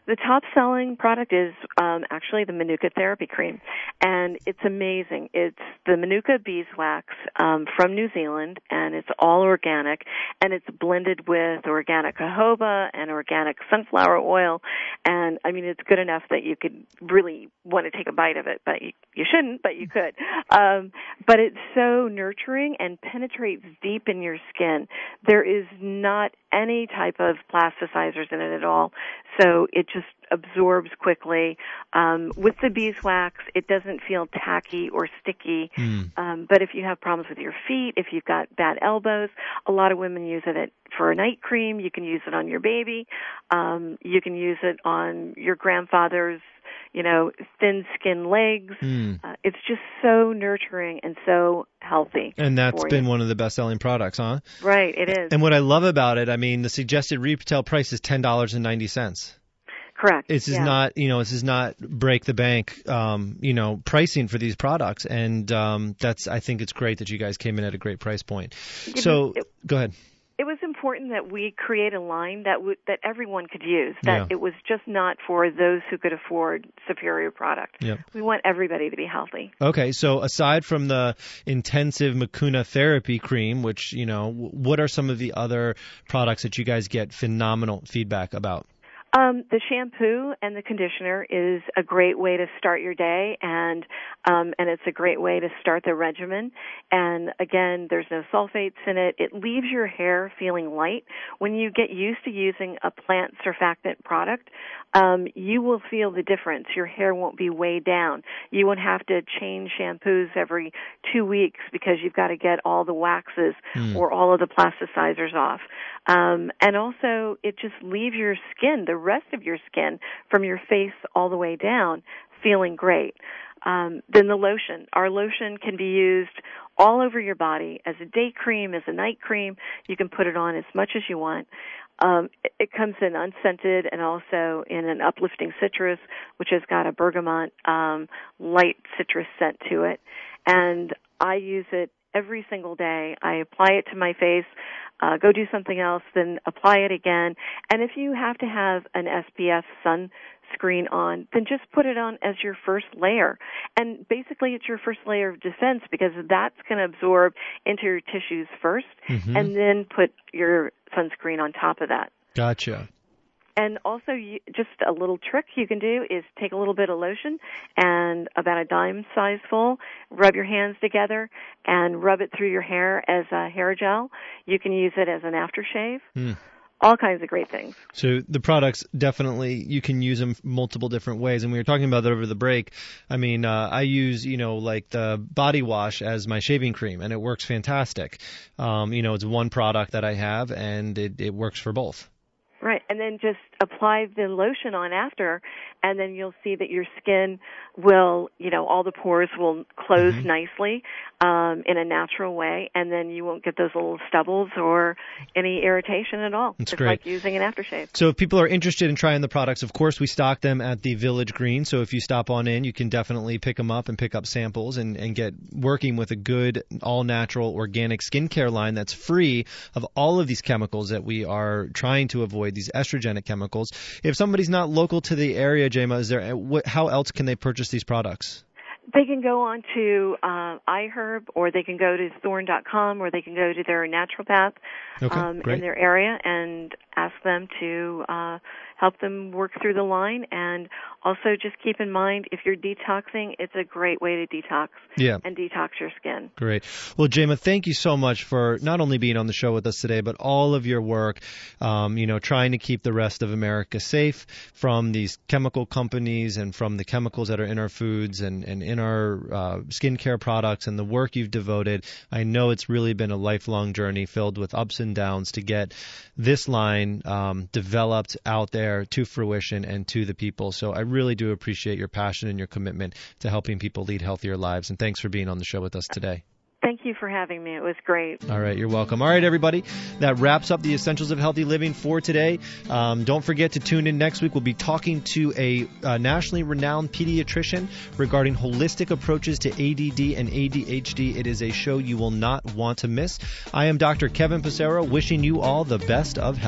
The top-selling product is um, actually the Manuka Therapy Cream, and it's amazing. It's the Manuka beeswax um, from New Zealand, and it's all organic, and it's blended with organic jojoba and organic sunflower oil, and, I mean, it's good enough that you could really want to take a bite of it, but you, you shouldn't, but you could. Um, but it's so nurturing and penetrates deep in your skin. There is not any type of plasticizers in it at all, so it just absorbs quickly. Um, with the beeswax, it doesn't feel tacky or sticky, mm. um, but if you have problems with your feet, if you've got bad elbows, a lot of women use it for a night cream. You can use it on your baby. Um, you can use it on your grandfather's, you know, thin-skinned legs. Mm. Uh, it's just so nurturing and so healthy. And that's been one of the best-selling products, huh? Right, it is. And what I love about it, I mean, the suggested retail price is ten dollars and ninety cents. Correct. This is yeah. not, you know, this is not break the bank, um, you know, pricing for these products, and um, that's. I think it's great that you guys came in at a great price point. It so, it, go ahead. It was important that we create a line that w- that everyone could use. That yeah. it was just not for those who could afford superior product. Yep. We want everybody to be healthy. Okay, so aside from the intensive Manuka Therapy Cream, which you know, what are some of the other products that you guys get phenomenal feedback about? Um, the shampoo and the conditioner is a great way to start your day, and um, and it's a great way to start the regimen. And again, there's no sulfates in it. It leaves your hair feeling light. When you get used to using a plant surfactant product, um, you will feel the difference. Your hair won't be weighed down. You won't have to change shampoos every two weeks because you've got to get all the waxes mm. or all of the plasticizers off. Um, and also, it just leaves your skin, the rest of your skin, from your face all the way down, feeling great. Um, then the lotion. Our lotion can be used all over your body as a day cream, as a night cream. You can put it on as much as you want. Um, it, it comes in unscented and also in an uplifting citrus, which has got a bergamot, um, light citrus scent to it. And I use it every single day. I apply it to my face, uh, go do something else, then apply it again. And if you have to have an S P F sunscreen on, then just put it on as your first layer. And basically it's your first layer of defense because that's going to absorb into your tissues first, mm-hmm. and then put your sunscreen on top of that. Gotcha. And also, you, just a little trick you can do is take a little bit of lotion and about a dime size full, rub your hands together and rub it through your hair as a hair gel. You can use it as an aftershave. Mm. All kinds of great things. So the products, definitely, you can use them multiple different ways. And we were talking about that over the break. I mean, uh, I use, you know, like the body wash as my shaving cream, and it works fantastic. Um, you know, it's one product that I have, and it, it works for both. Right, and then just apply the lotion on after, and then you'll see that your skin will, you know, all the pores will close mm-hmm. nicely um, in a natural way, and then you won't get those little stubbles or any irritation at all. That's it's great. Like using an aftershave. So if people are interested in trying the products, of course, we stock them at the Village Green, so if you stop on in, you can definitely pick them up and pick up samples and, and get working with a good, all-natural, organic skincare line that's free of all of these chemicals that we are trying to avoid, these estrogenic chemicals. If somebody's not local to the area, Jema, is there what, how else can they purchase these products? They can go on to uh, iHerb, or they can go to thorne dot com, or they can go to their naturopath okay, um, great. in their area and ask them to uh, help them work through the line. And also just keep in mind, if you're detoxing, it's a great way to detox yeah. and detox your skin. Great. Well, Jema, thank you so much for not only being on the show with us today, but all of your work, um, you know, trying to keep the rest of America safe from these chemical companies and from the chemicals that are in our foods and, and in our uh, skincare products, and the work you've devoted. I know it's really been a lifelong journey filled with ups and downs to get this line um, developed out there to fruition and to the people. So I really do appreciate your passion and your commitment to helping people lead healthier lives. And thanks for being on the show with us today. Thank you for having me. It was great. All right, you're welcome. All right, everybody, that wraps up the Essentials of Healthy Living for today. Um, don't forget to tune in next week. We'll be talking to a uh, nationally renowned pediatrician regarding holistic approaches to A D D and A D H D. It is a show you will not want to miss. I am Doctor Kevin Passero, wishing you all the best of health.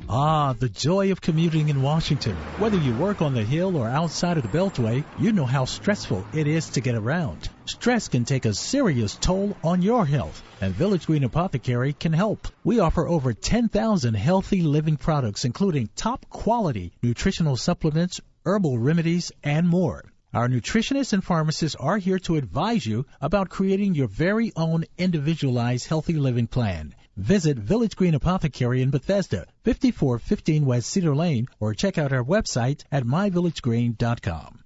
Ah, the joy of commuting in Washington. Whether you work on the Hill or outside of the Beltway, you know how stressful it is to get around. Stress can take a serious toll on your health, and Village Green Apothecary can help. We offer over ten thousand healthy living products, including top-quality nutritional supplements, herbal remedies, and more. Our nutritionists and pharmacists are here to advise you about creating your very own individualized healthy living plan. Visit Village Green Apothecary in Bethesda, fifty-four fifteen West Cedar Lane, or check out our website at my village green dot com.